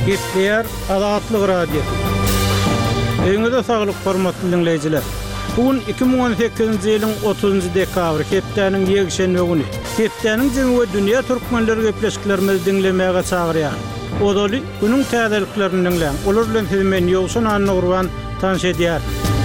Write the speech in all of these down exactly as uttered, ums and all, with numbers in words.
Gepler Azatlyk Radiosu. Öňüňizde saglyk hormatly dinleýijiler. Bugün iki bin on sekizinji ýylyň otuzunjy dekabry hepdeniň ýegşenme güni. Hepdeniň jemgy dünýä türkmenleri gepleşiklerimizi dinlemäge çagyrýar. Odaly günüň täzeliklerini dinleň. Olar bilen sizmen ýogşan anny gurban tanış edýär.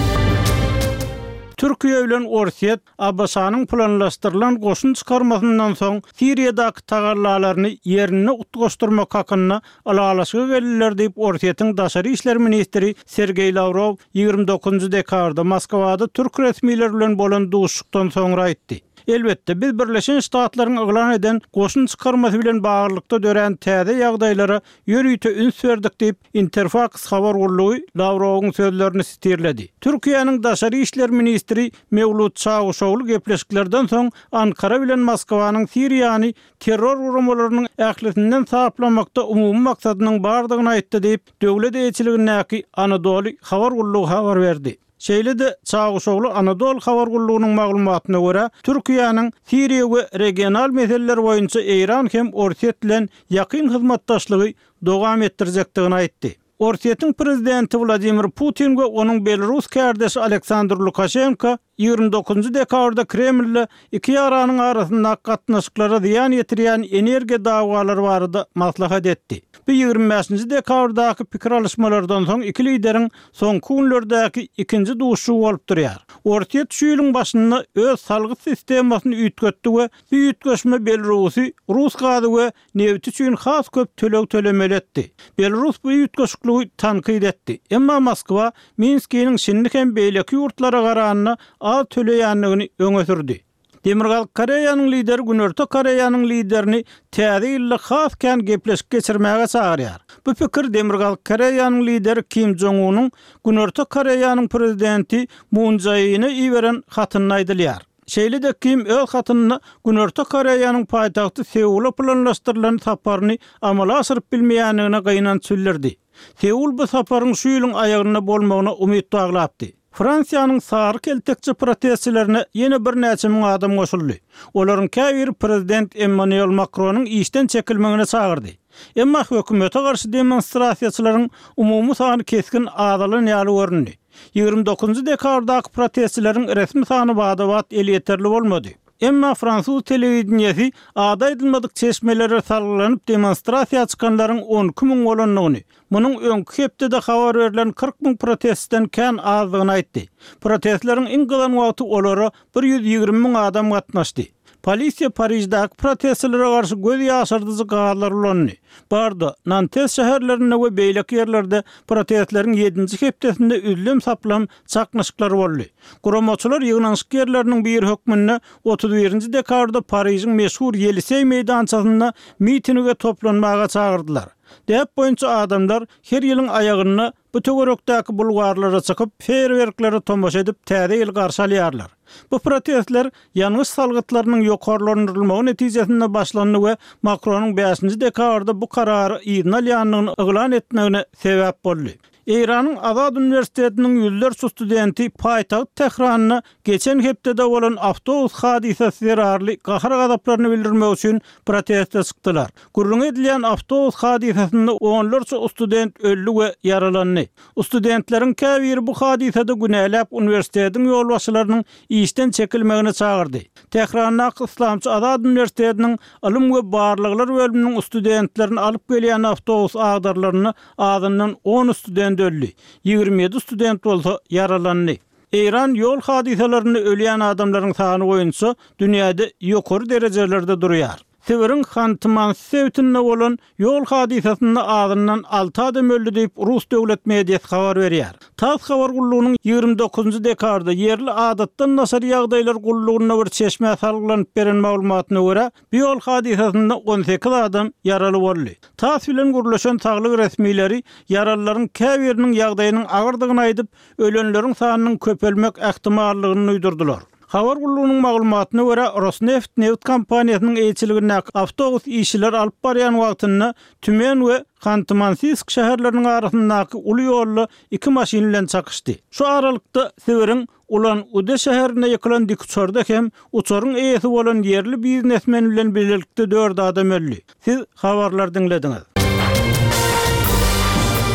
Türkiýe bilen Orsiýet Abbasanyň planlaşdyrylan goşun çykarmasyndan soň Siriýadaky tagarlalaryny ýerine utgoşdurmak hakyna alalaşygy geldiler diýip Orsiýetiň daşary işler ministri Sergey Lavrov ýygrimi dokuzunjy dekabrda Moskwada türk resmiýetleri bilen bolan duşukdan soňra aýtdy. Elbette biz Birleşen Ştatlaryň eglan eden goşun çykarmasy bilen baglykda dören täze ýagdaýlara ýörüýte üns berdik diýip Interfax habar gurulugy Lavrowyň sözlerini sitirledi. Türkiýanyň daşary işler ministri Mevlut Çavuşoğlu gepleşiklerden soň Ankara bilen Moskwanyň Siriýany terror urumlarynyň ählisinden saklamakda umumy maksadynyň bardygyny aýtdy diýip döwlet elçiligindäki Anadolu habar gurulugy habar berdi. Şeýle-de Çavuşoğlu Anadolu habar gurulugynyň maglumatyna görä, Türkiýanyň Siriýa we regional meseleler boýunça Eýran hem Orsiýet bilen ýakyn hyzmatdaşlygy dowam etdirjekdigini aýtdy. Orsiýetiň prezidenti Vladimir Putin we onuň Belarus kärdesi Aleksandr Lukashenko ýygrimi dokuzunjy dekabrda Kreml'le iki ýaranyň arasynda gatnaşyklara ziýan ýetirýän energiýa dawgalary barada maslahat etdi. Bu ýygrimi beşinji dekabrdaky pikir alışmalardan soň iki lideriň soňky günlerdäki ikinji duşu bolup durýar. Orsiýet şu ýylyň başynda öz salgy sistemasyny üýtgetdi we bu üýtgeşme Belarusy, Rus gady we neft üçin has köp töleg tölemeli etdi. Belarus bu üýtgeşikliği tankyd etdi. Emma Moskwa Minskiň şinlik hem beýleki ýurtlara garanyna az töleýänligini öňe sürdi. Demirgal Koreýanyň lideri Günörtü Koreýanyň liderini täze ýylla hasken gepleşik geçirmäge çagyrýar. Bu pikir Demirgal Koreýanyň lideri Kim Jong-unyň Günörtü Koreýanyň prezidenti Moon Jae-in'e iweren hatyny aýdylýar. Şeýle-de Kim öz hatyny Günörtü Koreýanyň paýtagty Seul'a planlaşdyrylan saparyny amala asyryp bilmeýänligine gynanç süllerdi. Seul bu saparyň şu ýylyň aýagyna bolmagyna umyt baglapdy. Fransiýanyň sary keltekçi protestçilerine ýene bir näçe miň adam goşuldy. Olaryň käbir prezident Emmanuel Macronyň işden çekilmegine çagyrdy. Emma hökümete garşy demonstrasiýaçylaryň umumy sany keskin azalan ýaly göründi. ýygrimi dokuzunjy dekabrdaky protestçilerin resmi sany bada-bat el ýeterli bolmady. Emma Fransuz telewizionyasy ada edilmedik çeşmelere salgylanyp demonstrasiýa çykanlaryň on iki miň bolanlygyny, munyň öňkü hepde habar berilen kırk miň protestden kän azdygyny aýtdy. Protestlaryň iň galan wagty olara bir ýüz ýygrimi miň adam gatnaşdy. Polisiýa Parisdaky protestçilere garşy göz ýaşyrdyjy gaýlar ulandy. Barda Nantes şäherlerinde we beýleki ýerlerde protestleriň ýedinji hepdesinde üzlem saplam çaknaşyklar boldy. Guramaçylar ýygnanyşyk ýerleriniň bir hökmünde otuz birinji dekabrda Pariziň meşhur Yelisey meýdançasynda mitinge toplanmaga çagyrdylar. Dep boýunça adamlar her ýylyň aýagyna bu töwerekdäki bulgarlara çykyp feýerwerkleri tomaşa edip täze ýyl garşalýarlar. Bu protestler ýalňyş salgytlarynyň ýokarlandyrylmagy netijesinde başlandy we Macronyň beşinji dekabrda bu karary ýygnalýanlygyny eglan etmegine sebäp boldy. Eýranyň Azad Üniversitetiniň ýüzlerçe studenti paýtagy Tehranyna geçen hepde bolan awtobus hadisesi zerarly gahar gazaplaryny bildirmek üçin protestde çykdylar. Gurrun edilýän awtobus hadisesinde onlarça student öldü we yaralandy. Studentleriň käbiri bu hadisede günäläp universitetiň ýolbaşçylarynyň işden çekilmegine çagyrdy. Tehranyň Islamçy Azad Üniversitetiniň ilm we barlyklar bölüminiň studentlerini alyp gelýän awtobus agdarlaryny adyndan on student öldü. ýygrimi ýedi student bolsa yaralandy. Eýran ýol hadiselerini ölýän adamlaryň sany boýunça dünýäde ýokary derejelerde durýar. Severin Xantyman Sevtinne bolan ýol hadisesinde adyndan alty adam öldü diýip Rus döwlet mediýasy habar berýär. Tas habar gurulugynyň ýygrimi dokuzunjy dekabrda ýerli adatdan nasar ýagdaýlar gurulugyna bir çeşme salgylanyp beren maglumatyna görä, bu ýol hadisesinde on sekiz adam yaraly boldy. Tas bilen gurulaşan saglyk resmiýleri yaralylaryň käbiriniň ýagdaýynyň agyrdygyny aýdyp, ölenleriň sanynyň köpelmek ähtimallygyny uýdurdylar. Habar gurulugynyň maglumatyna görä Rosneft neft kompaniýasynyň elçiligine awtobus işçiler alyp barýan wagtynda Tümen we Xanty-Mansisk şäherleriniň arasyndaky uly ýolly iki maşin bilen çakışdy. Şu aralykda Severin ulan Ude şäherine ýykylan dik uçarda hem uçaryň eýesi bolan ýerli biznesmen bilen birlikde dört adam öldü. Siz habarlar dinlediňiz.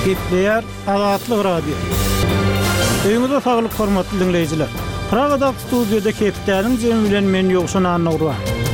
Gepleýär Azatlyk radio. Öňüňizde saglyk hormatly dinleýijiler. Pragada studiýada Kepdäniň jemi bilen men ýokşan anagry.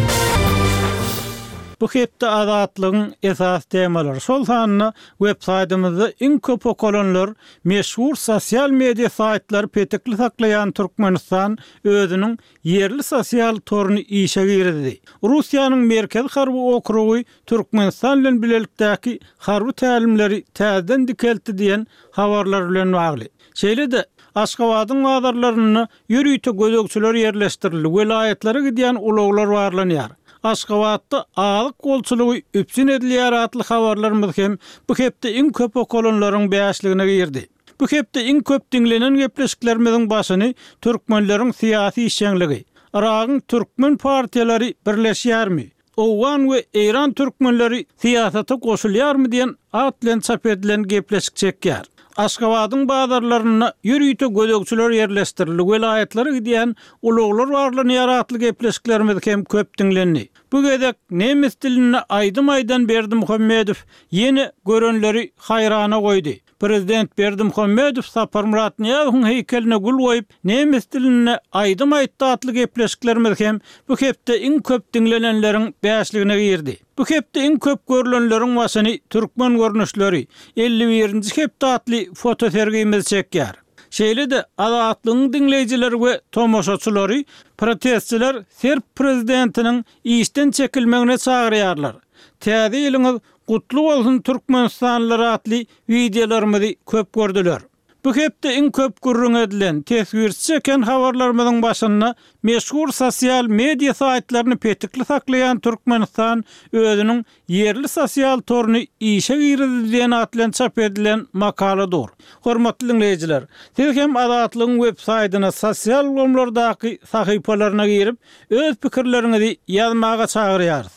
Bu hepde azatlygyň esas temalary. Şol sanyna websaytymyzda iň köp okulanlar meşhur sosial media saytlar petekli saklaýan Türkmenistan özüniň yerli sosial toruny işe girdi. Russiýanyň merkez harby okrugy Türkmenistan bilen bilelikdäki harby tälimleri täzeden dikeldi diýen habarlar bilen bagly. Şeýle-de Aşgabatyň bazarlaryna ýürüýte gözegçiler ýerleşdirildi. Welaýatlary gidýän ulaglar barlanýar. Aşgabatda alyk golçulugy üpsin edilýär atly habarlarymyz hem bu hepde iň köp okulanlaryň beýasligine girdi. Bu hepde iň köp dinlenen gepleşiklerimiziň başyny türkmenleriň syýasy işçiligi, Iragyň türkmen partiýalary birleşýärmi? Owan we Eýran türkmenleri syýasata goşulýarmy diýen at bilen çap edilen gepleşik çekýär. Aşgabatyň bazarlaryna ýürüýte gözegçiler ýerleşdirildi. Welaýatlary gidýän ulaglar barlanýar atly gepleşiklerimiz hem köp dinlendi. Bu gedek nemis diline aýdym-aýdan Berdimuhammedow ýene görenleri haýrana goýdy. Prezident Berdimuhammedow Saparmurat Niýazowyň heykeline gul goýup nemis diline aýdym-aýtdy atly gepleşiklerimiz hem bu hepde iň köp dinlenenleriň beýasligine girdi. Bu hepde iň köp görülenleriň başyny türkmen görnüşleri elli birinji hepde atly foto sergimiz çekýär. Şeýle-de azatlygyň dinleýijileri we tomoşaçylary protestçiler Serb prezidentiniň işden çekilmegine çagyrýarlar. Täze ýylyňyz gutly bolsun Türkmenistanlylar atly videolarymyzy köp gördüler. Bu hepde iň köp gurrun edilen tesgirçi çeken habarlarymyzyň başyna meşhur sosial media saytlaryny petikli saklaýan Türkmenistan özüniň yerli sosial toruny işe girdi diýen atlan çap edilen makaladyr. Hormatly dinleýijiler, siz hem Azatlygyň websaytyna sosial gomlardaky sahypalaryna girip öz pikirleriňizi ýazmaga çagyrýarys.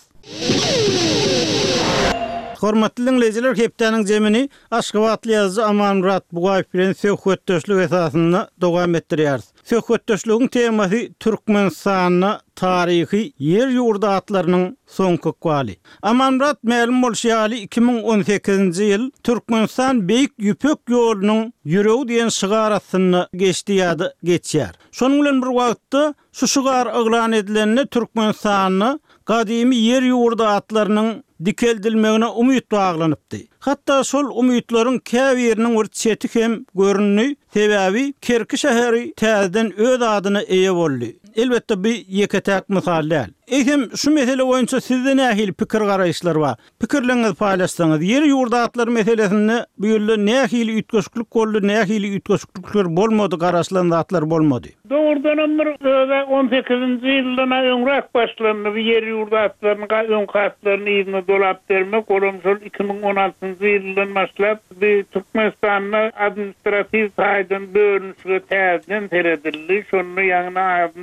Hormatly dinleýijiler, Kepdäniň jemini Aşgabatly ýazgy Amanmurat Bugaýew bilen söhbetdeşlik esasyna dowam etdirýär. Söhbetdeşligiň temasy Türkmenistanyň taryhy ýer ýurda atlarynyň soňky kwaly. Amanmurat ma'lum bolýaly iki ming on sekizinji ýyl Türkmenistan beýik ýüpek ýolunyň ýüregi diýen şygarasyny geçdi ýa-da geçýär. Şonuň bilen bir wagtda şu şygar eglan edilenine Türkmenistanyň gadymy ýer ýurda atlarynyň dikeldilmegine umyt baglanypdy. Hatda şol umytlaryň käbiriniň bir çeti hem görünni sebäbi Kerki şäheri täzeden öz adyny eýe boldy. Elbetde bir ýeketäk mysal däl. Eýsem şu mesele boýunça sizde nähili pikir garaýşlar bar? Pikirlerinizi paýlaşsaňyz, ýer ýurda atlar meselesini bu ýylda nähili ütgeşiklik boldy, nähili ütgeşiklikler bolmady, garaşlan atlar bolmady. Doğrudan bir on sekizinji ýyldan öňrek başlandy ýer ýurda atlaryň öň katlaryny ýygyny dolap bermek, olamşol iki ming on altynjy ýyldan başlap bir Türkmenistanyň administrativ saýdan bölünüşi täzeden teredildi. Şonu ýa-ni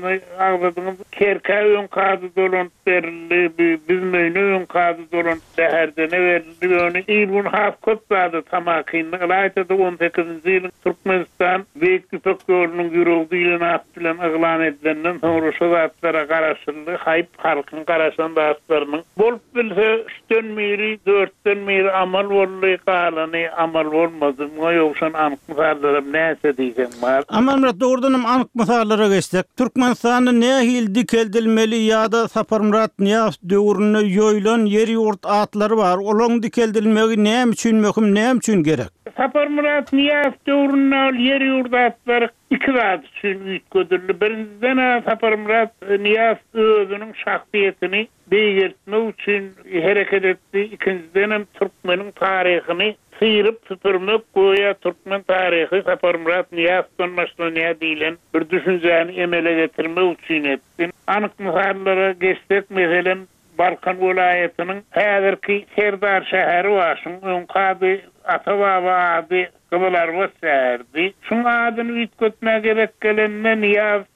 agdadyň Kerkä öň kady dolan berildi, biz meýne öň kady dolan şäherdene berildi. Ony ýylbun haf köp zady tamakyny aýtdy. on sekizinji ýyl Türkmenistan beýik ýüpek ýolunyň ýüregi bilen eglan edilenden soňra şu zatlara garaşyldy, haýp halkyň garaşan zatlarynyň bolup bilse üçden biri, dörtten biri amal bolly, galany amal bolmady. Muňa ýokşan anyk misallar näse diýsen bar. Amanmurat, doğrudan anyk misallara geçsek, Türkmenistanyň nähili dikeldilmeli ýa-da Saparmurat Niýazow döwrüne ýoýlan ýer ýurt atlary bar. Olaň dikeldilmegi näme üçin möhüm, näme üçin gerek? Saparmurat Niýazow döwrüne ýer ýurt atlary iki zat üçin üýtgödürli. Birinciden Saparmurat Niýazow özüniň şahsiýetini beýgertmek üçin hereket etdi. İkinciden Türkmeniň taryhyny sıyırıp süpürmek, goýa Türkmen taryhy Saparmurat Niýazowdan başlanýar diýilen bir düşünjäni emele getirmek üçin etdi. Anyk misallara geçsek, meselen Balkan welaýatynyň häzirki Serdar şäheri başyň öň kady Atababa ady Kıbılar şäherdi. Şuň adyny üýtgetmäge gerek gelende Niýazow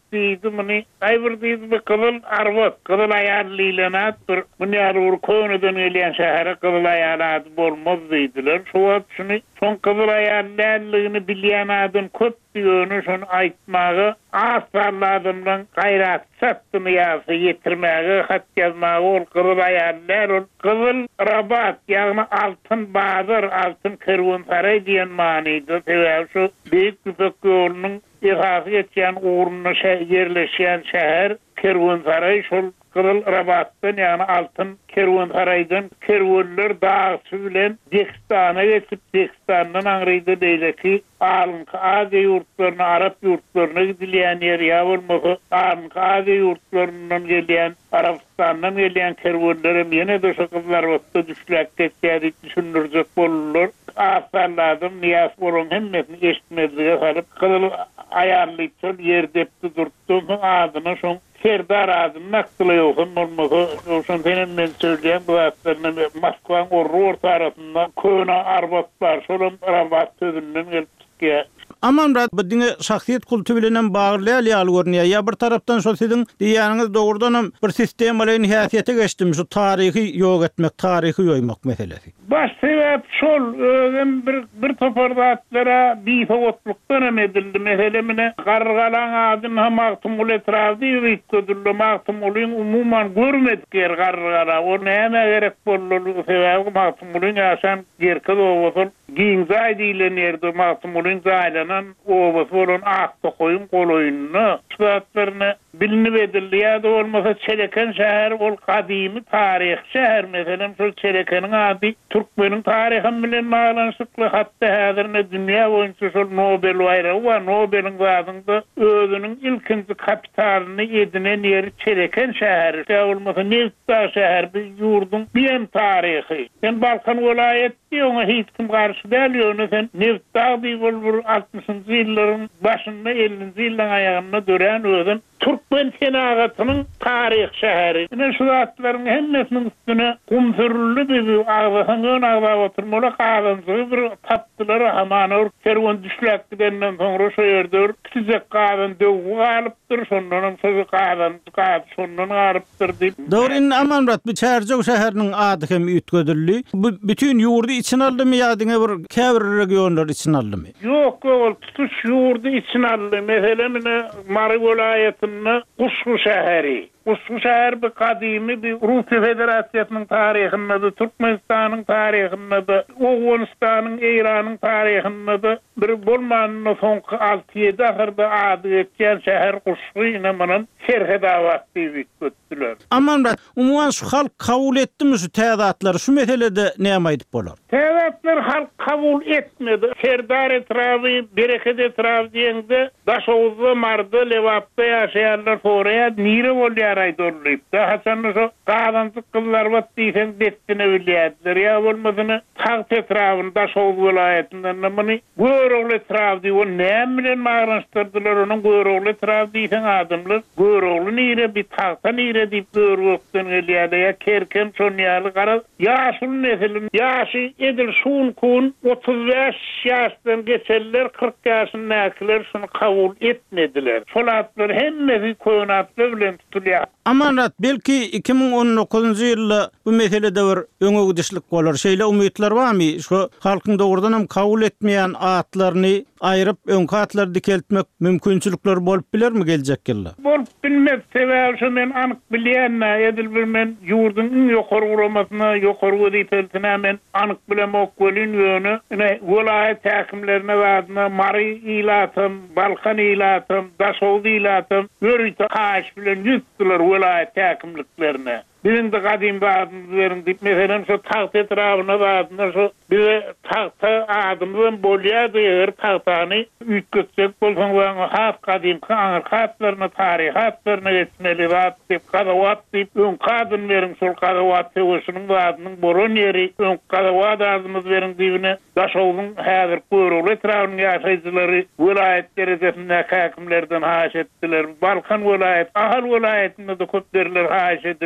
deydi mini aýbyr deydi kızıl arvat kızıl ayarlylanat bir bunyar ur köwneden gelen şähere kızıl ayarlat bolmaz diýdiler. Şoňa şunu son kızıl ayarlylygyny bilýän adam köp diýeni şonu aýtmagy asarlardan gaýrat satdymy ýa-da ýetirmäge hat ýazmagy ol kızıl ayarlar ol kızıl rabat ýagny altyn bazar altyn kerwansaray diýen manydy. Täze şu büyük tüpekgörüň ihasy etýän uruny yerleşýän şäher kerwansaray şol Kızıl Rabat'tan yani altın kerwansaraydan kerwanlar dağısı bilen Degistana geçip Degistan'dan aňrydy beýleki alynkı Aziýa ýurtlaryna, Arap ýurtlaryna gidilýän yer ýa bolmasa alynkı Aziýa ýurtlaryndan gelýän, Arabistandan gelýän kerwanlar ýene de şu Kızıl Rabat'da düşläp ketýär, düşünürjek bolurlar. Asarladım Niyaz bolun hemmesini eşitmezlige salyp kızıl ayarlyp ýerdepdi durtdum adyna şoň Serdar adım naktılı yokum olmadı. Olsun benim ben söyleyeyim bu haftalarını Moskva'nın orru tarafından köyüne arbatlar. Şolum Rabat sözünden gelip çıkıyor. Aman rat bu dine şahsiyet kultu bilen bagly ýaly görnýär. Ya bir tarapdan şol siziň diýýäňiz dogrudan bir sistem bilen häsiýete geçdim. Şu taryhy ýok etmek, taryhy ýoýmak meselesi. Baş sebäp şol özüm bir bir topardatlara bir sowatlykdan emedildi. Mesele mine gargalan adyn hamaqtym ul etrafy ýetdirdi. Maqtym ulyň umumyň görmedik yer gargala. O näme gerek bolýar? Sebäbi maqtym ulyň ýaşan ýerke dowasyn giňzay diýilen ýerde maqtym ulyň zaýlan o bolun akta koyun koloyununu sıfatlarını bilinip edildi ya da olmasa Çeleken şehir ol kadimi tarih şehir mesela şu Çeleken'in adı Türkmen'in tarihin bilen bağlanışıklı hatta hadirine dünya boyunca şu Nobel bayrağı var. Nobel'in adında özünün ilkinci kapitalini edinen yeri Çeleken şehir. Ya olmasa Nevtdağ şehir bir yurdun bir tarihi. Sen Balkan vilayet diyorsun hiç kim karşı değil sen Nevtdağ bir olur altmışıncı yılların başında ellinci yılların ayağına dören özün Türkmen senagatının tarih şehri. Yine şu atların hemmesinin üstüne kumsürlü bir ağzahının ağzah oturmalı kağınızı bir taptıları hamanır. Kervan düşlek gidenden sonra şu yerdir. Küçücek kağın dövü kalıptır. Sonunun sözü kağın kağın sonunun kalıptır deyip. Doğru in Amanrat bu Çercek şehrinin adı hem ütgödürlü. Bu bütün yurdu için aldı mı ya dine bir kevr regionlar için aldı mı? Yok o tutuş yurdu için aldı. Mesela mine Mari vilayetinde Kuşku şehri. Kuşku şehir bir kadimi bir Rusya Federasyası'nın tarihinde de, Türkmenistan'ın tarihinde de, Oğuzstan'ın, İran'ın tarihinde de bir bolmanın sonki altı yedi ahırda adı etken şehir Kuşku inamanın şerhe davat deyip göttüler. Aman bırak, umuman şu halk kabul etti mi şu teadatları? Şu meselede ne yamaydıp bolar? Teadatlar halk kabul etmedi. Serdar etrafı, bereket etrafı diyende Daşoğuzlu, Mardı, Levap'ta yaşayanlar sonraya nire oluyor aydorlayıp da Hasan'ın şu kağdancık kızlar vat deysen dettine biliyatlar ya olmadığını Tağt etrafını Daşoğuz vilayetinden namını Göğroğlu etrafı diyor. O neyemle mağranıştırdılar onun Göğroğlu etrafı deysen adımlar. Göğroğlu nire bir Tağt'a nire deyip Göğroğlu'dan geliyordu ya kerkem sonyalı karar. Yaşın nesilin yaşı edil şun kun otuz beş yaştan geçerler kırk yaşın nakiler şunu kabul etmediler. Solatlar hemmesi koyunatlı bilen tutuluyor. Amanat belki iki bin on dokuzuncu yılda bu meselede bir öňe gidişlik bolar. Şeýle umytlar barmy? Şu halkyň dogrudan hem kabul etmeýän atlaryny aýryp öňki atlary dikeltmek mümkinçilikler bolup bilermi geljek ýylda? Bolup bilmez. Sebäbi şu men anyk bilýän edil bir men ýurdun ýokary guramasyna, ýokary wezipesine men anyk bilemok bolýan ýöne. Ine vilayet häkimlerine wadyna Mari ilatym, Balkan ilatym, Daşoğuz ilatym, Görüýte haş bilen ýüzdiler vilayet häkimliklerine. Bizim de kadim adımızların deyip mesela şu Tağt etrafına adımlar şu bize Tağt'a adımızın bolya diyor Tağt'ını ütgötsek bolsan bana hat kadim kanır hatlarına tarih hatlarına geçmeli rahat deyip kadavat deyip ön kadın verin sol kadavat teosunun adının borun yeri ön kadavat adımız verin deyibine Daşoğlu'nun hazır Göğroğlu etrafının yaşayıcıları vilayet derecesinde hakimlerden haş ettiler. Balkan vilayet, ahal vilayetinde de kötlerler haş edildi.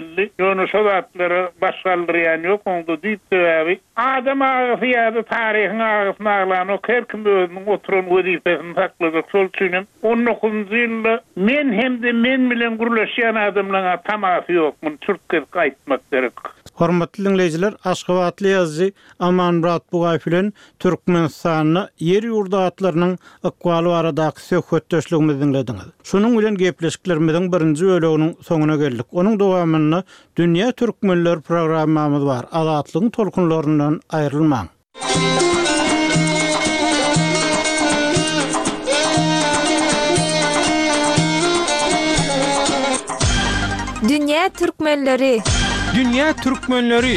Ýöne şol atları başgaldyran ýok, onda diýip däbi. Adam agyfy ýa-da taryhyň agysyna aglan o her kim özüniň oturan wezifesini takladyk. Şol üçin on dokuzunçy ýylda men hemde men bilen gurlaşýan adamlaryň tamasy ýokmyn. Türkçe gaýtmak gerek. Hormatly dinleyijiler, Aşgabatly ýazgy Amanmurat Bugaýew bilen Türkmenistanyny ýer ýurda atlarynyň ykbaly baradaky söhbetdeşligimizi dinlediňiz. Şunuň bilen gepleşiklerimiziň birinji böleginiň soňuna geldik. Onuň dowamyny Dünýä Türkmenler programmamyz bar. Azatlygyň tolkunlaryndan aýrylmaň. Dünýä Türkmenleri Dünýä Türkmenleri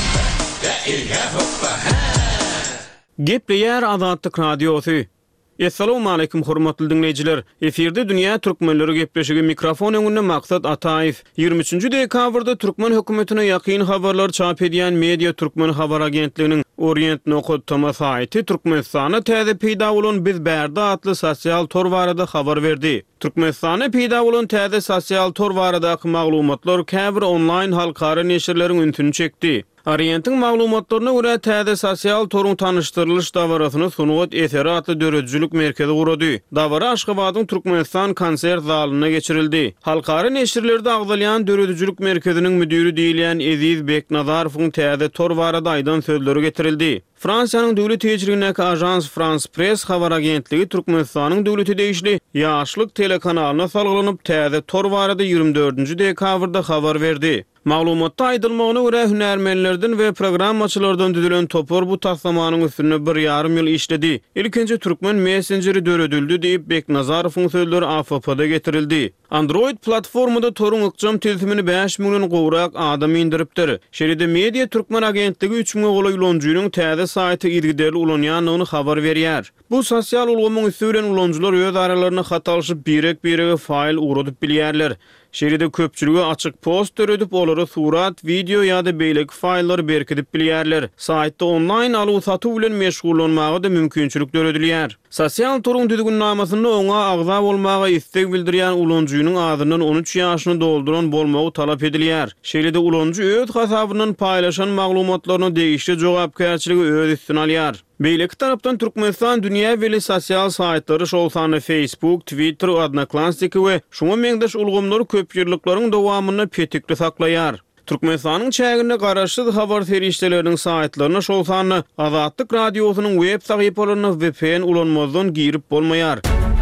Gepleýär Azatlyk Radiosu. Assalamu alaykum hormatly dinleyijiler. Eferde Dünýä Türkmenleri gepleşigi mikrofon öňünde Maksat Ataýew. ýygrimi üçinji dekabrda Türkmen hökümetine ýakyn habarlar çap edýän Media Türkmen habar agentliginiň Orient Nokotama saýty Türkmenistana täze peýda bolan Biz Bärde atly sosial tor barada habar berdi. Türkmenistana peýda bolan täze sosial tor baradaky maglumatlar käbir online halkara neşirleriň üntünü çekdi. Orientin maglumatlaryna görä täze sosial toruň tanışdyrylyş dawarasyny Sunugat Eteri atly döredjilik merkezi gurady. Dawara Aşgabatyň Türkmenistan konsert zalyna geçirildi. Halkara neşirlerde agdalýan döredjilik merkeziniň müdiri diýilen Eziz Beknazarowyň täze tor barada aýdan sözleri getirildi. Fransiýanyň döwlet tejribinäki Agence France Presse habar agentligi Türkmenistanyň döwleti değişli ýaşlyk telekanalyna salgylanyp täze tor barada ýygrimi dördünji dekabrda habar berdi. Maglumatda aýdylmagyna görä hünärmenlerden we programmaçylardan düzülen topor bu taslamanyň üstüne bir ýarym ýyl işledi. Ilkinji Türkmen Messengeri döredildi diýip Beknazarowyň sözleri A F P'da getirildi. Android platformada toruň ykjam tilsimini beş miňden gowrak adam indiripdir. Şeride Media Türkmen agentligi üç miň goly ulanyjynyň täze saýty irgiderli ulanýanyny habar berýär. Bu sosial ulgamyň üstünden ulanjylar öz aralaryna hatalaşyp birek-birege fail uradyp bilýärler. Şeride köpçülüge açık post öredip olary surat, video ýa-da beýleki faýllar berkidip bilýärler. Saýtda online alyw satuw bilen meşgullanmagy da mümkinçilik döredilýär. Sosial toruň düzgünnamasynda oňa agza bolmagy istek bildirýän ulanjynyň adyndan on üç ýaşyny dolduran bolmagy talap edilýär. Şeýle-de ulanjy öz hasabyndan paýlaşan maglumatlaryna degişli jogapkärçiligi öz üstüne alýar. Beýleki tarapdan Türkmenistan dünýä weli sosial saýtlary şolsany Facebook, Twitter, Odnoklassniki we şoňa meňdeş ulgamlary köp ýyllyklaryň dowamyny petikli saklaýar. Türkmenistanyň çägine garaşly habar ferişdeleriniň saýtlaryna şolsany Azatlyk Radiosynyň web sahypalaryna V P N ulanmazdan girip bolmaýar.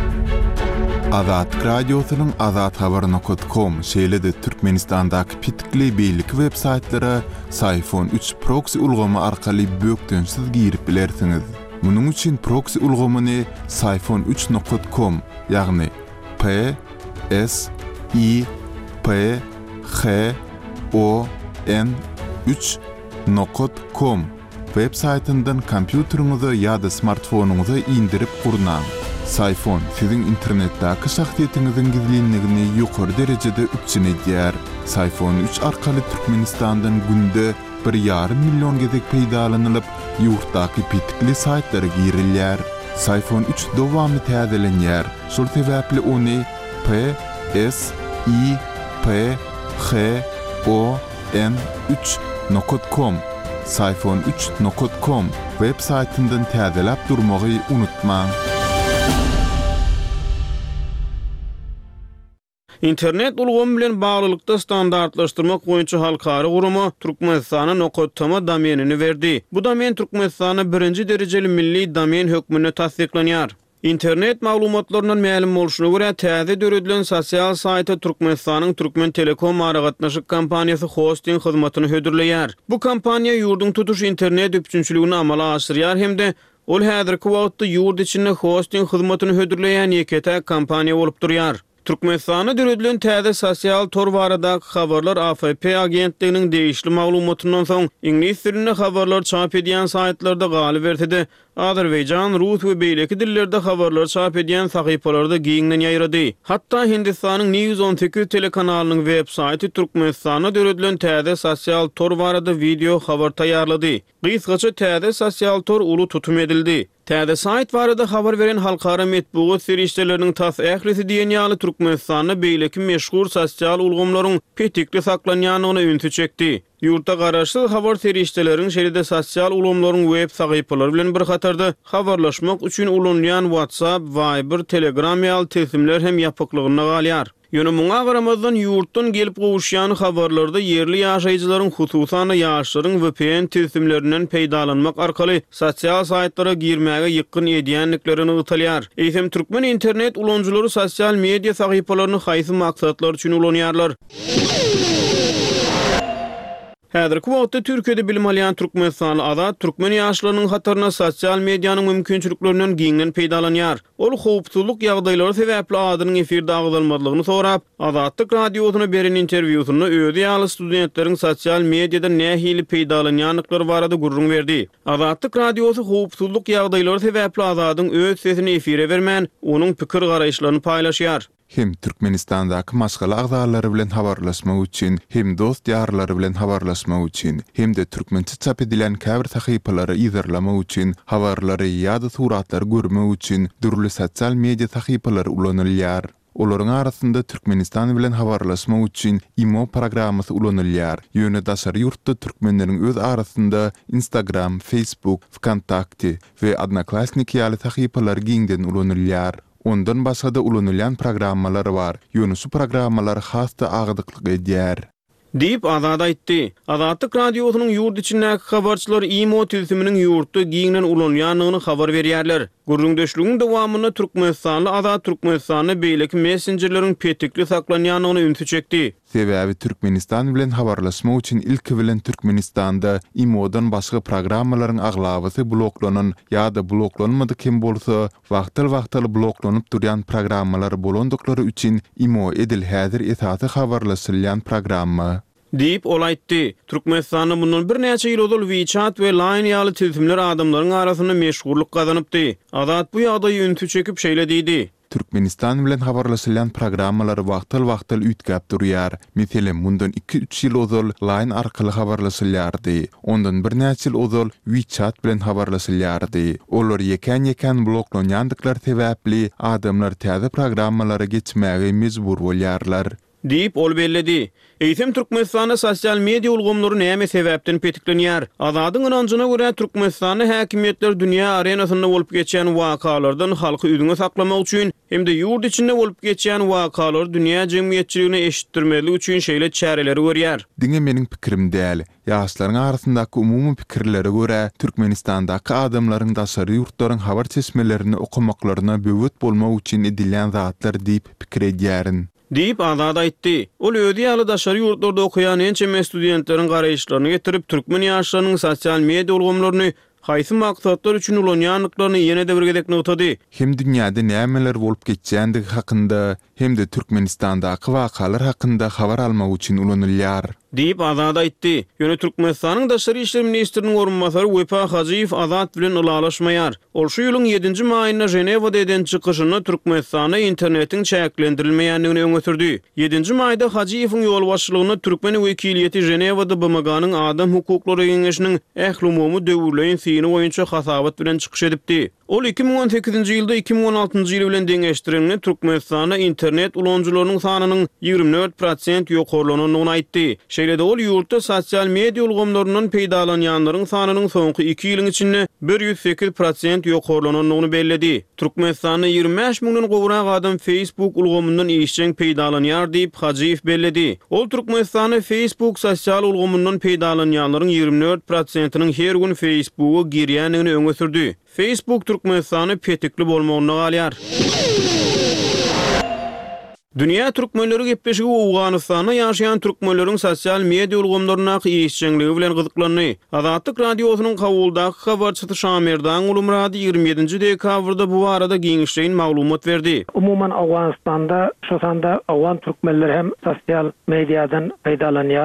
Azatlyk Radiosynyň azat habar nokta com şeýle-de Türkmenistandaky pitikli beýleki web saýtlara Sayfon üç proxy ulgamy arkaly bökdönsiz girip bilersiňiz. Munyň üçin proxy ulgamyny sayfon üç nokta com ýagny P S I P H O N üç nokta com web saýtyndan kompýuteriňize ýa-da smartfonuňyza indirip gurnaň. Sayfon siziň internetdäki şahsiýetiňiziň gizlinligini ýokary derejede üçin edýär. Sayfon üç arkaly Türkmenistandan günde bir ýarym million gezek peýdalanylyp, ýurtdaky pitikli saýtlara girilýär. Sayfon üç dowamly täzelenýär. Şol sebäpli ony P S I P H O N üç nokta com sayfon üç nokta com web saýtyndan täzelep durmagy unutmaň. İnternet ulgamy bilen baglylykda standartlaşdyrmak goýunça halkara gurumy Türkmenistana nokotama domenini berdi. Bu domen Türkmenistana birinji derejeli milli domen hökmüne tasdiklanýar. İnternet maglumatlarynyň ma'lum bolşuny görä täze döredilen sosial saýty Türkmenistanyň Türkmen Telekom aragatnaşyk kompaniýasy hosting hyzmatyny hödürleýär. Bu kompaniýa ýurdun tutuş internet öpçünçiligini amala aşyrýar hemde ol häzirki wagtda ýurt içinde hosting hyzmatyny hödürleýän ýekete kompaniýa bolup durýar. Türkmenistana döredilen täze sosial tor baradaky habarlar A F P agentliginiň değişli maglumatyndan soň ingliz dilinde habarlar çap edýän saýtlarda galyp berdi. Azerbaycan, Rus we beýleki dillerde habarlar çap edýän sahypalarda giňden ýaýrady. Hatda Hindistanyň News on sekiz telekanalynyň web saýty Türkmenistana döredilen täze sosial tor barada video habar taýýarlady. Gysgaça täze sosial tor uly tutum edildi. Täze sayt barada habar beren halkara metbuat serişdeleriniň tas ählisi diýen ýaly Türkmenistanyň beýleki meşhur sosial ulgamlaryň petikli saklanýanyny ünsü çekdi. Yurta garaşly habar serişdeleriň şeride sosial ulgamlaryň web sahypalary bilen bir hatarda habarlaşmak üçin ulanýan WhatsApp, Viber, Telegram ýaly tesimler hem ýapyklygyna galýar. Ýöne muňa garamazdan ýurtdan gelip gowuşýan habarlarda yerli ýaşaýjylaryň hususan ýaşlaryň V P N tesimlerinden peýdalanmak arkaly sosial saytlara girmäge ýykyn edýänliklerini ýytalýar. Eýsem türkmen internet ulanjylary sosial media sahypalaryny haýsy maksatlar üçin ulanýarlar. Häzirki wagtda Türkiýede bilim alýan Türkmenistan azat türkmen ýaşlarynyň hatarına sosial mediýanyň mümkinçiliklerinden giňden peýdalanýar. Ol howpsuzlyk ýagdaýlary sebäpli adynyň efirde agdalmadygyny sorap, Azatlyk radiosyna beren interwýusyny öýde ýaly studentleriň sosial mediýada nähili peýdalanýanlyklary barada gurrun berdi. Azatlyk radiosy howpsuzlyk ýagdaýlary sebäpli azadyň öz sesini efire bermän, onuň pikir garaýşlaryny paýlaşýar. Hem Türkmenistandaky maşgaly agdalary bilen habarlaşmak üçin, hem dost ýarlary bilen habarlaşmak üçin, hem de türkmençe çap edilen käbir sahypalary ýazarlamak üçin, habarlary ýa-da suratlary görmek üçin dürli sosial media sahypalary ulanylýar. Olaryň arasynda Türkmenistan bilen habarlaşmak üçin İmo programmasy ulanylýar. Ýöne daşary ýurtda türkmenleriň öz arasynda Instagram, Facebook, Vkontakte we Odnoklassniki ýaly sahypalary giňden ulanylýar. Ondan başga da ulanylýan programmalar bar. Ýöne şu programmalar hasda agdyklyk edýär. Diýip Azat aýtdy. Azatlyk radiosynyň ýurt içindäki habarçylar İmo tilsiminiň ýurtda giňden ulanýanyny habar berýärler. Gurrundeşligiň dowamyna Türkmenistanly Azat Türkmenistanyň beýleki messengerleriň petikli saklanýanyny ünsü çekdi. Sebäbi Türkmenistan bilen habarlaşmak üçin ilki bilen Türkmenistanda İmo'dan başga programmalaryň aglabysy bloklanan ýa-da bloklanmady kim bolsa, wagtyl-wagtyl bloklanyp durýan programmalar bolandyklary üçin İmo edil häzir esasy habarlaşylýan programma. Diýip ol aýtdy. Türkmenistanyň bundan bir näçe ýyl ozal WeChat we Line ýaly tilsimler adamlaryň arasyna meşgullyk gazanypdy. Azat bu ýagdaýy ünsü çekip şeýle diýdi. Türkmenistan bilen habarlaşylýan programmalar wagtyl-wagtyl üýtgäp durýar. Meselem, mundan iki üç ýyl ozal Line arkaly habarlaşylýardy. Ondan bir näçe ýyl ozal WeChat bilen habarlaşylýardy. Olar ýeken-ýeken bloklanýandyklar sebäpli adamlar täze programmalara geçmäge mejbur bolýarlar. Diýip ol belledi. Eýsem Türkmenistanyň sosial media ulgamlary näme sebäpden petiklenýär? Azadyň inanjyna görä Türkmenistanyň häkimetler dünýä arenasynda bolup geçen wakalardan halky üdüňe saklamak üçin hem de ýurt içinde bolup geçen wakalar dünýä jemgyýetçiligine eşitdirmelik üçin şeýle çäreleri görýär. Diňe meniň pikirim däl. Ýaşlaryň arasyndaky umumy pikirlere görä Türkmenistandaky adamlaryň daşary ýurtlaryň habar çeşmelerini okumaklaryna böwet bolmak üçin edilýän zatlar diýip pikir edýärin. Diýip Azat aýtdy. Ol öýde ýaly daşary ýurtlarda okuyan ençe studentleriň garaýşlaryny getirip türkmen ýaşlarynyň sosial media ulgamlaryny haýsy maksatlar üçin ulanýanlyklaryny ýene de bir gedek notady. Hem dünýäde nämeler bolup geçýändigi hakynda, hem de Türkmenistandaky wakalar hakynda habar almak üçin ulanylýar. Diýip Azat aýtdy. Ýöne Türkmenistanyň daşary işler ministriniň orunmasary Wepa Hajiýew Azat bilen ulalaşmaýar. Ol şu ýylyň ýedinji maýyna Jenewada eden çykyşyny Türkmenistana internetiň çäklendirilmeýänligini öňe sürdi. ýedinji maýda Hajiýewiň ýol başçylygyna Türkmen wekiliýeti Jenewada B M G'nyň Adam hukuklary Geňeşiniň ählumumy döwürleýin syny boýunça hasabat bilen çykyş edipdi. Ol iki ming on sekizinji ýylda iki ming on altyncı ýyl bilen deňeşdirilýän Türkmenistana internet ulanjylarynyň sanynyň ýigirme dört prosent ýokarlanyny aýtdy. Şeýle de ol ýurtda sosial media ulgamlaryndan peýdalanýanlaryň sanynyň soňky iki ýylyň içinde bir ýüz sekiz prosent ýokarlanyny belledi. Türkmenistanyň ýygrimi beş miňden gowrak adam Facebook ulgamyndan işçiň peýdalanýar diýip Hajiýew belledi. Ol Türkmenistanyň Facebook sosial ulgamyndan peýdalanýanlaryň ýigirme dört prosentiniň her gün Facebook'a girýänligini öňe sürdi. Facebook Türkmenistany petikli bolmagyna galýar. Dünýä türkmenleri gepleşigi Awganystanda ýaşaýan türkmenleriň sosial media ulgamlaryna işçiligi bilen gyzyklandy. Azatlyk radiosynyň kabuldaky habarçysy Şamerdan Ulumrady ýygrimi ýedinji dekabrda bu barada giňişleýin maglumat berdi. Umuman Awganystanda şosanda Awgan türkmenleri hem sosial mediadan peýdalanýarlar.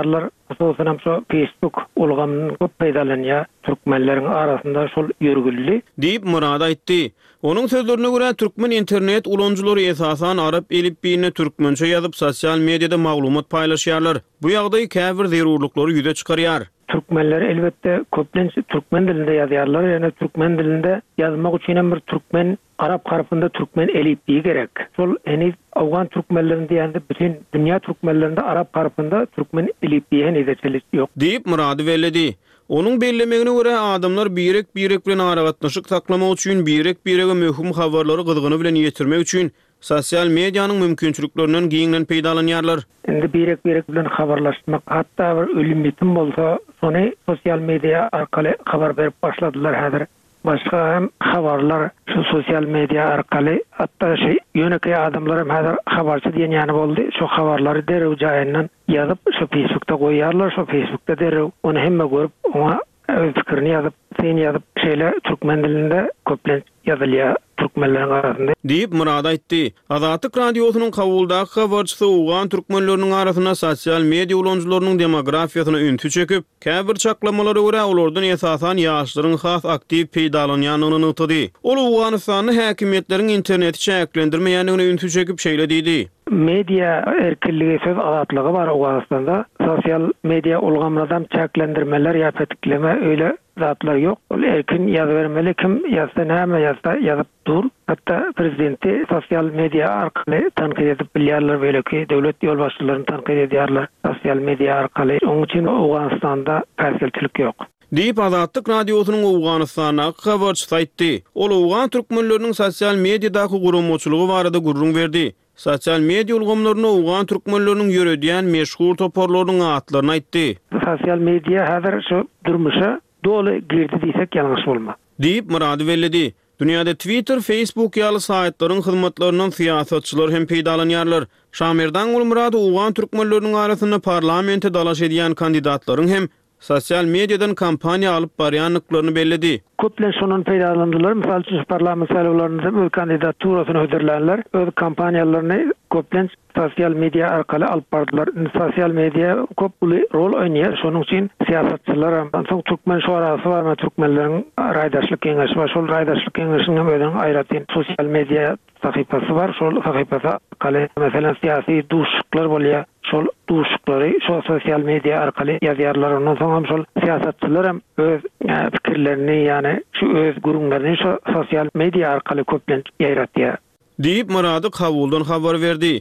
Hususan şu Facebook ulgamyny köp peýdalanýar türkmenleriň arasynda şol ýörgüldi diýip Murad aýtdy. Onun sözlerine göre Türkmen internet ulanjylary esasan arap elipbiine türkmençe ýazyp sosial mediada maglumat paýlaşýarlar. Bu ýagdaý käbir zerurlyklary ýüze çykarýar. Türkmenler elbette köplençe Türkmen dilinde yazarlar, yani Türkmen dilinde yazmak üçün bir Türkmen Arap harfinde Türkmen elipbiyi gerek. Sol eni Afgan Türkmenlerinde yani bütün dünya Türkmenlerinde Arap harfinde Türkmen elipbiyi henüz yok. Deyip Murady belledi. Onun bellemegine göre adamlar birek birek bilen aragatnaşyk taklamak üçin birek birege möhüm habarlary gyzgyny bilen ýetirmek üçin sosial medianyň mümkinçiliklerinden giňden peýdalanýarlar. Endi birek birek bilen habarlaşmak, hatta bir ölüm bitim bolsa, sony sosial media arkaly habar berip başladylar häzir. Başka hem habarlar şu sosyal medya arkaly, hatta şey yöneki adamlar hem häzir habarçy diýen ýany boldy. Şu habarlary derew jaýyndan ýazyp şu Facebookda goýýarlar, şu Facebookda derew onu hemme görüp ona öz pikirini ýazyp, sen ýazyp şeýle türkmen dilinde köplen ýazylýar türkmenleriň arasynda. Diýip Murad aýtdy. Azatyk radiosynyň kabuldaky habarçysy ugan türkmenläriniň arasyna sosial media ulanjylarynyň demografiýasyny üntü çekip, käbir çaklamalary görä olardan esasan ýaşlaryň has aktiv peýdalanýanyny ýytdy. Ol Uganystanyň häkimetleriň interneti çäklendirmeýändigini üntü çekip şeýle diýdi. Media erkinligi söz azatlygy bar Uganystanda. Sosial media ulgamlardan çäklendirmeler ýa-da öyle zatlar yok. Ol erkin ýazy bermeli, kim ýazsa näme ýazsa ýazyp dur. Hatta prezidenti sosial media arkaly tanqid edip bilýärler, belki döwlet ýolbaşçylaryny tanqid edýärler sosial media arkaly. Onuň üçin Uganystanda päsgelçilik yok. Diýip Azatyk radiosynyň Uganystana habarçysy aýtdy. Ol Ugan türkmenleriniň sosial mediadaky gurulmaçylygy barada gurrun berdi. Sosial media ulgamlaryna ugan türkmenleriniň ýöredýän meşhur toparlarynyň atlaryny aýtdy. Sosial media häzir şu durmuşa doly girdi diýsek ýalňyş bolmaz. Diýip Murady belledi. Dünýäde Twitter, Facebook ýaly saýtlaryň hyzmatlarynyň siýasatçylar hem peýdalanýarlar. Şamerdan Gulmurad ugan türkmenleriniň arasynda parlamente dalaş edýän kandidatlaryň hem sosial mediadan kampaniýa alyp barýanlyklaryny belledi. Köplen şonun peýdalandylar. Mysal üçin parlament saýlawlaryna öz kandidaturasyny öderlerler. Öz kampaniýalaryny köplen sosial media arkaly alyp bardylar. Sosial media köp rol oýnaýar. Şonuň üçin siýasatçylar hem soň türkmen şurasy bar, türkmenleriň raýdaşlyk keňeşi bar. Şol raýdaşlyk keňeşiniň özüň aýratyn sosial media sahypasy bar. Şol sahypasy arkaly meselem siýasy duşuklar bolýar. Şol duşuklary şol sosial media arkaly ýazýarlar. Ondan soň hem şol siýasatçylar hem öz pikirlerini, ýani şu öz gurunlaryny şu sosial media arkaly köplen ýaýratýar. Diýip Murady kabuldan habar berdi.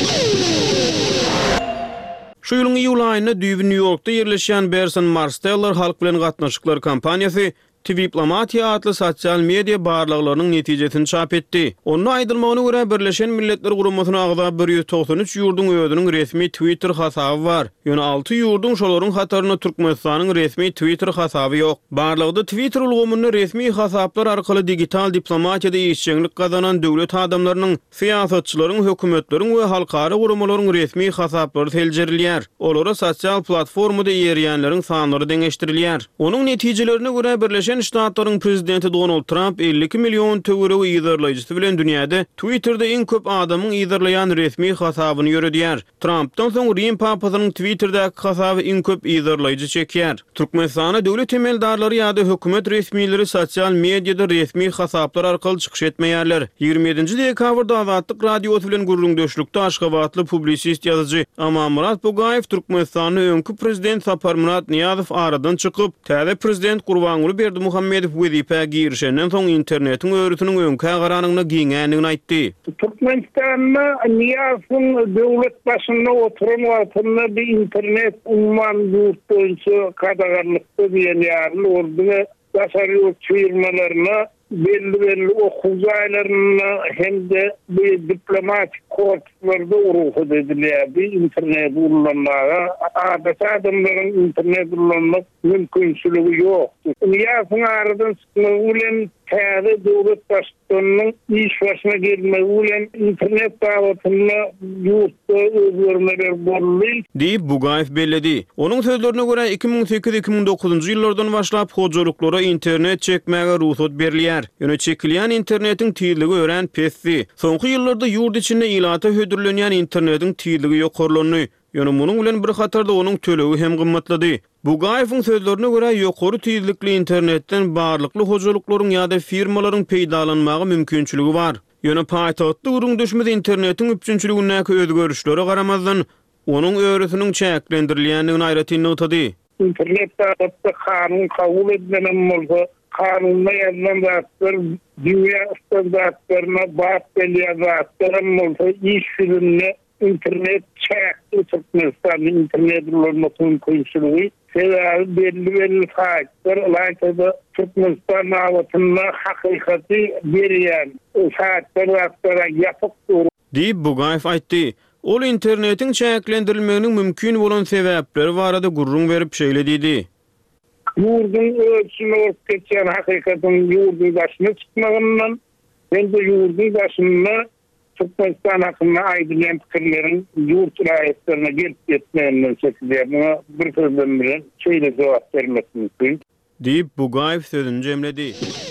Şu ýylyň iýul aýynda New Yorkda ýerleşýän Berson Marsteller halk bilen gatnaşyklar kampaniýasy Diplomatiýa adly sosial media barlyklarynyň netijesini çap etdi. Onun aýdylmagyna görä Birleşen Milletler Guramasyna agda bir ýüz toksan üç ýurdun özüniň resmi Twitter hasaby bar. Ýöne alty ýurdun şolaryň hataryna Türkmenistanyň resmi Twitter hasaby ýok. Barlygda Twitter ulgamyny resmi hasaplar arkaly digital diplomatiýada ýeşçilik gazanan döwlet adamlarynyň, siýasatçylaryň, hökümetleriň we halkara guramalaryň resmi hasaplary teljerilýär. Olara sosial platformada ýerýänleriň sanlary deňeşdirilýär. Onuň netijelerine görä Birleşen Ştatlaryň prezidenti Donald Trump elli iki million töweregi ýyzarlaýjysy bilen dünýäde Twitter'da en köp adamyň ýyzarlaýan resmi hasabyny ýöredýär. Trumpdan soň Rim papasynyň Twitter'da hasaby en köp ýyzarlaýjy çekýär. Türkmenistana döwlet temeldarlary ýa-da hökümet resmileri sosial mediada resmi hasaplar arkaly çykyş etmeýärler. ýygrimi ýedinji dekabrda Azatyk radiosy bilen gurrundaşlykda Aşgabatly publisist ýazyjy Amammurat Bugaýew Türkmenistanyň öňkü prezident Saparmurat Niýazow aradan çykyp, täze prezident Gurbanguly Berdimuhammedow wezipe girişenden soň internetiň öwrütiniň öňkä garanyna giňändigini aýtdy. Türkmenistanda Niýazow döwlet başynda oturan wagtynda bir internet umman ýurt boýunça kadagarlykda diýen ýaly orduga daşary çyýrmalaryna belli belli okuzaýlaryna hem de bir diplomatik korpuslarda uruhu edilýärdi. İnternet ullanmaga adeta adamlaryň internet ullanmak mümkinçiligi ýokdy. Niýazow aradan çykmagy bilen täze döwlet başçylygynyň iş başyna gelmegi bilen internet dawatyna ýurtda özgörmeler boldy diýip Bugaýew belledi. Onuň sözlerine görä iki ming sekiz iki ming dokuzunjy ýyllardan başlap hojalyklara internet çekmäge ruhsat berilýär. Ýöne çekilýän internetiň tizligi ören pesdi. Soňky ýyllarda ýurt içinde ilata hödürlenýän internetiň tizligi ýokarlany. Ýöne munyň bilen bir hatarda onuň tölegi hem gymmatlady. Bugaýewiň sözlerine görä ýokary tezlikli internetden barlykly hojalyklaryň ýa-da firmalaryň peýdalanmagy mümkinçiligi bar. Ýöne paýtatda urun düşmez internetiň üçinçiligindäki özgörüşlere garamazdan onuň öwresiniň çäklendirilýändigini aýratyn notady. İnternetde hatta kanun kabul edilen bolsa, kanunla yazılan zatlar, dünya standartlarına bağlı gelen zatların bolsa, iş filmine internet çäkli Türkmenistan internetlerinden mümkinçiligi, sebebi belli belli faktör, alayda Türkmenistan awatynda hakykati berýän faktör zatlara ýapyk diýip Bugaýew aýtdy. Ol internetiň çäklendirilmeginiň mümkin bolan sebäpleri barada gurrun berip şeýledidi. Yurdun ölçüsüne olup geçen hakikaten yurdun başına çıkmağından, ben de yurdun başına Türkmenistan hakkında aydınlayan fikirlerin yurt layıklarına gelip etmeyenler çekildiğine bir sözden bilen şeyle cevap vermek mümkün. Deyip Bugaýew sözünü jemledi.